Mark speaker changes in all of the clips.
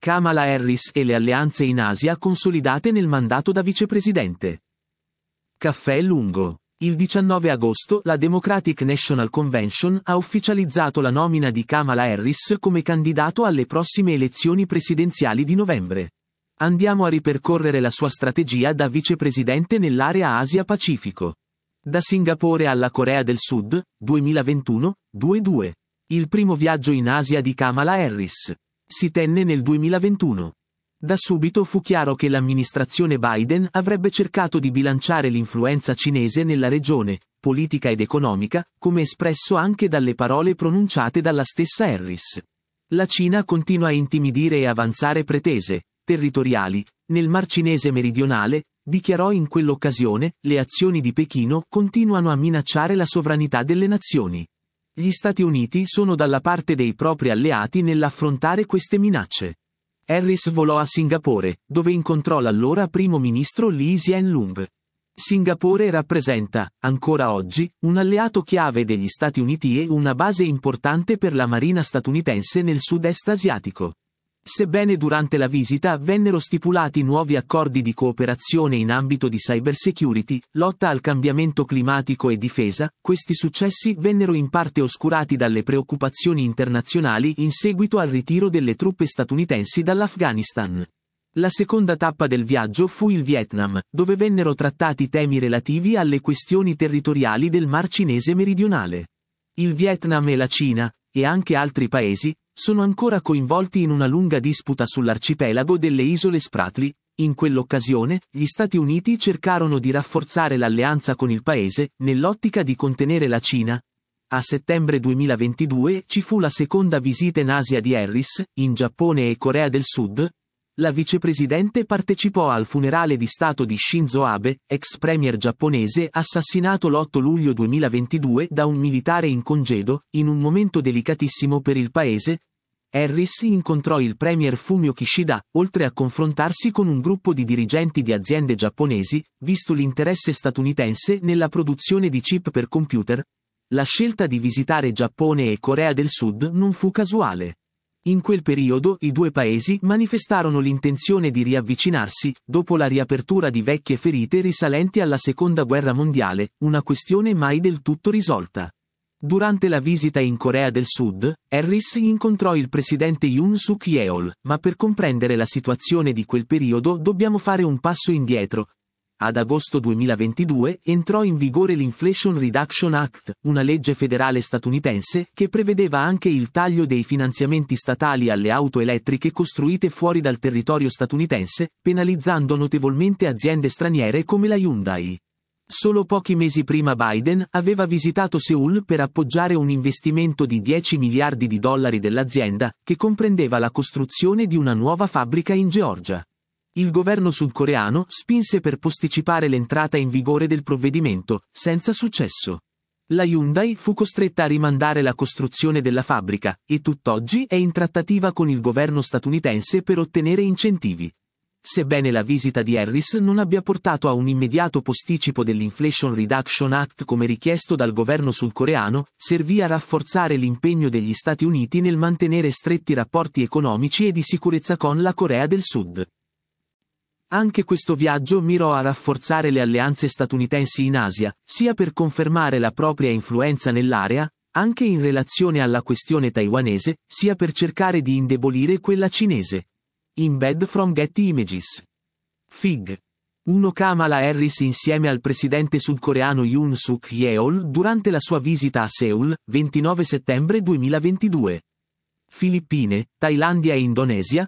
Speaker 1: Kamala Harris e le alleanze in Asia consolidate nel mandato da vicepresidente. Caffè lungo. Il 19 agosto la Democratic National Convention ha ufficializzato la nomina di Kamala Harris come candidato alle prossime elezioni presidenziali di novembre. Andiamo a ripercorrere la sua strategia da vicepresidente nell'area Asia-Pacifico. Da Singapore alla Corea del Sud, 2021-22. Il primo viaggio in Asia di Kamala Harris. Si tenne nel 2021. Da subito fu chiaro che l'amministrazione Biden avrebbe cercato di bilanciare l'influenza cinese nella regione, politica ed economica, come espresso anche dalle parole pronunciate dalla stessa Harris. La Cina continua a intimidire e avanzare pretese territoriali nel Mar Cinese meridionale, dichiarò in quell'occasione, le azioni di Pechino continuano a minacciare la sovranità delle nazioni. Gli Stati Uniti sono dalla parte dei propri alleati nell'affrontare queste minacce. Harris volò a Singapore, dove incontrò l'allora primo ministro Lee Hsien Loong. Singapore rappresenta, ancora oggi, un alleato chiave degli Stati Uniti e una base importante per la marina statunitense nel sud-est asiatico. Sebbene durante la visita vennero stipulati nuovi accordi di cooperazione in ambito di cybersecurity, lotta al cambiamento climatico e difesa, questi successi vennero in parte oscurati dalle preoccupazioni internazionali in seguito al ritiro delle truppe statunitensi dall'Afghanistan. La seconda tappa del viaggio fu il Vietnam, dove vennero trattati temi relativi alle questioni territoriali del Mar Cinese meridionale. Il Vietnam e la Cina, e anche altri paesi, sono ancora coinvolti in una lunga disputa sull'arcipelago delle isole Spratly. In quell'occasione, gli Stati Uniti cercarono di rafforzare l'alleanza con il paese, nell'ottica di contenere la Cina. A settembre 2022 ci fu la seconda visita in Asia di Harris, in Giappone e Corea del Sud. La vicepresidente partecipò al funerale di Stato di Shinzo Abe, ex premier giapponese assassinato l'8 luglio 2022 da un militare in congedo, in un momento delicatissimo per il paese. Harris incontrò il premier Fumio Kishida, oltre a confrontarsi con un gruppo di dirigenti di aziende giapponesi, visto l'interesse statunitense nella produzione di chip per computer. La scelta di visitare Giappone e Corea del Sud non fu casuale. In quel periodo i due paesi manifestarono l'intenzione di riavvicinarsi, dopo la riapertura di vecchie ferite risalenti alla Seconda Guerra Mondiale, una questione mai del tutto risolta. Durante la visita in Corea del Sud, Harris incontrò il presidente Yoon Suk Yeol, ma per comprendere la situazione di quel periodo dobbiamo fare un passo indietro. Ad agosto 2022 entrò in vigore l'Inflation Reduction Act, una legge federale statunitense che prevedeva anche il taglio dei finanziamenti statali alle auto elettriche costruite fuori dal territorio statunitense, penalizzando notevolmente aziende straniere come la Hyundai. Solo pochi mesi prima Biden aveva visitato Seoul per appoggiare un investimento di $10 miliardi dell'azienda, che comprendeva la costruzione di una nuova fabbrica in Georgia. Il governo sudcoreano spinse per posticipare l'entrata in vigore del provvedimento, senza successo. La Hyundai fu costretta a rimandare la costruzione della fabbrica, e tutt'oggi è in trattativa con il governo statunitense per ottenere incentivi. Sebbene la visita di Harris non abbia portato a un immediato posticipo dell'Inflation Reduction Act come richiesto dal governo sudcoreano, servì a rafforzare l'impegno degli Stati Uniti nel mantenere stretti rapporti economici e di sicurezza con la Corea del Sud. Anche questo viaggio mirò a rafforzare le alleanze statunitensi in Asia, sia per confermare la propria influenza nell'area, anche in relazione alla questione taiwanese, sia per cercare di indebolire quella cinese. Embed from Getty Images. Fig. 1 Kamala Harris insieme al presidente sudcoreano Yoon Suk Yeol durante la sua visita a Seoul, 29 settembre 2022. Filippine, Thailandia e Indonesia,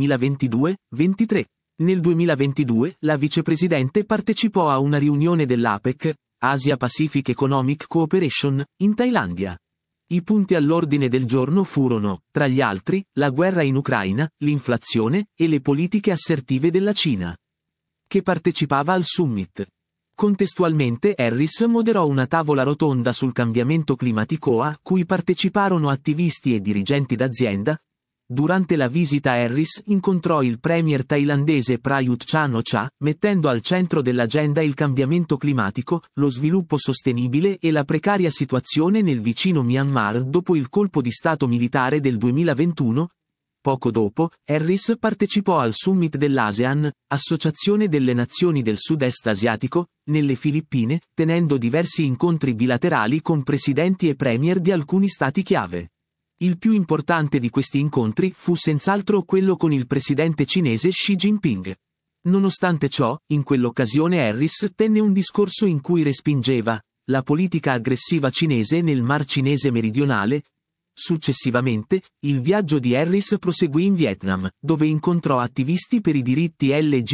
Speaker 1: 2022-23. Nel 2022, la vicepresidente partecipò a una riunione dell'APEC, Asia Pacific Economic Cooperation, in Thailandia. I punti all'ordine del giorno furono, tra gli altri, la guerra in Ucraina, l'inflazione e le politiche assertive della Cina, che partecipava al summit. Contestualmente Harris moderò una tavola rotonda sul cambiamento climatico a cui parteciparono attivisti e dirigenti d'azienda. Durante la visita Harris incontrò il premier thailandese Prayut Chan-o-cha, mettendo al centro dell'agenda il cambiamento climatico, lo sviluppo sostenibile e la precaria situazione nel vicino Myanmar dopo il colpo di stato militare del 2021. Poco dopo, Harris partecipò al Summit dell'ASEAN, Associazione delle Nazioni del Sud-Est Asiatico, nelle Filippine, tenendo diversi incontri bilaterali con presidenti e premier di alcuni stati chiave. Il più importante di questi incontri fu senz'altro quello con il presidente cinese Xi Jinping. Nonostante ciò, in quell'occasione Harris tenne un discorso in cui respingeva la politica aggressiva cinese nel Mar Cinese meridionale. Successivamente, il viaggio di Harris proseguì in Vietnam, dove incontrò attivisti per i diritti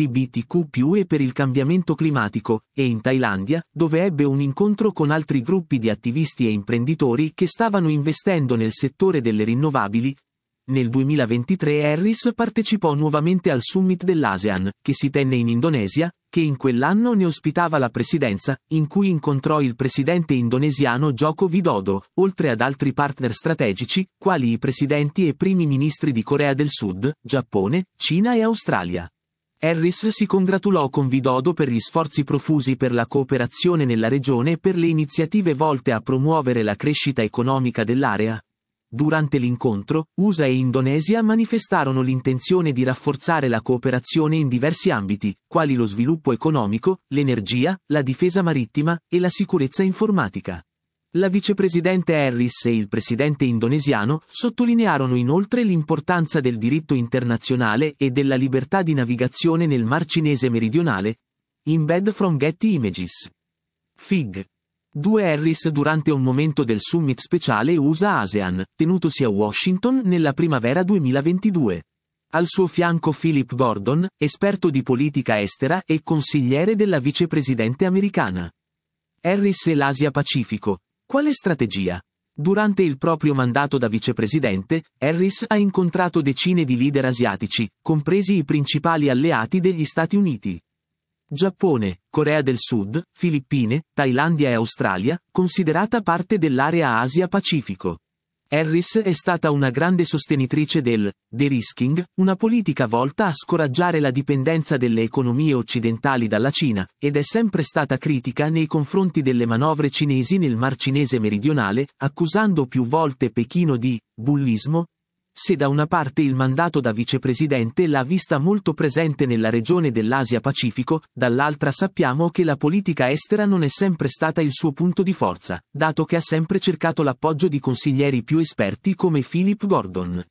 Speaker 1: LGBTQ+ e per il cambiamento climatico, e in Thailandia, dove ebbe un incontro con altri gruppi di attivisti e imprenditori che stavano investendo nel settore delle rinnovabili. Nel 2023 Harris partecipò nuovamente al Summit dell'ASEAN, che si tenne in Indonesia, che in quell'anno ne ospitava la presidenza, in cui incontrò il presidente indonesiano Joko Widodo, oltre ad altri partner strategici, quali i presidenti e primi ministri di Corea del Sud, Giappone, Cina e Australia. Harris si congratulò con Widodo per gli sforzi profusi per la cooperazione nella regione e per le iniziative volte a promuovere la crescita economica dell'area. Durante l'incontro, USA e Indonesia manifestarono l'intenzione di rafforzare la cooperazione in diversi ambiti, quali lo sviluppo economico, l'energia, la difesa marittima e la sicurezza informatica. La vicepresidente Harris e il presidente indonesiano sottolinearono inoltre l'importanza del diritto internazionale e della libertà di navigazione nel Mar Cinese meridionale. Embed from Getty Images. Fig. 2 Harris durante un momento del summit speciale USA-ASEAN, tenutosi a Washington nella primavera 2022. Al suo fianco Philip Gordon, esperto di politica estera e consigliere della vicepresidente americana. Harris e l'Asia-Pacifico. Quale strategia? Durante il proprio mandato da vicepresidente, Harris ha incontrato decine di leader asiatici, compresi i principali alleati degli Stati Uniti. Giappone, Corea del Sud, Filippine, Thailandia e Australia, considerata parte dell'area Asia-Pacifico. Harris è stata una grande sostenitrice del de-risking, una politica volta a scoraggiare la dipendenza delle economie occidentali dalla Cina, ed è sempre stata critica nei confronti delle manovre cinesi nel Mar Cinese meridionale, accusando più volte Pechino di bullismo. Se da una parte il mandato da vicepresidente l'ha vista molto presente nella regione dell'Asia-Pacifico, dall'altra sappiamo che la politica estera non è sempre stata il suo punto di forza, dato che ha sempre cercato l'appoggio di consiglieri più esperti come Philip Gordon.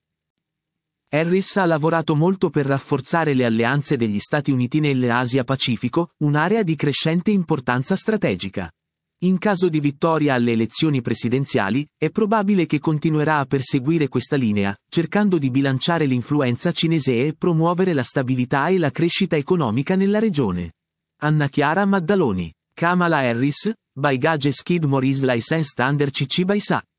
Speaker 1: Harris ha lavorato molto per rafforzare le alleanze degli Stati Uniti nell'Asia-Pacifico, un'area di crescente importanza strategica. In caso di vittoria alle elezioni presidenziali, è probabile che continuerà a perseguire questa linea, cercando di bilanciare l'influenza cinese e promuovere la stabilità e la crescita economica nella regione. Anna Chiara Maddaloni. Kamala Harris, by Gage Skid More is licensed under CC by SA.